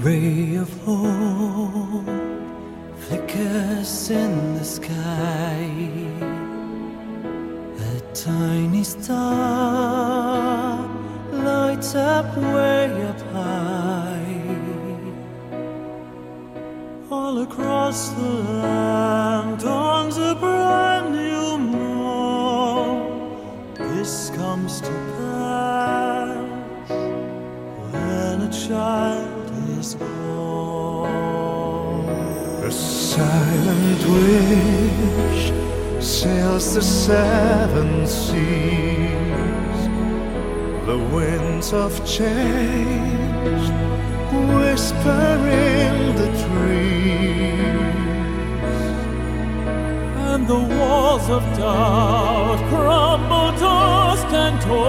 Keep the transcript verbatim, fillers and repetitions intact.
ray of hope flickers in the sky. A tiny star lights up way up high. All across the land dawns a brand new morn. This comes to pass when a child is born. A silent wish sails the seven seas. The winds of change whisper in the trees, and the walls of doubt crumble, dust and toil.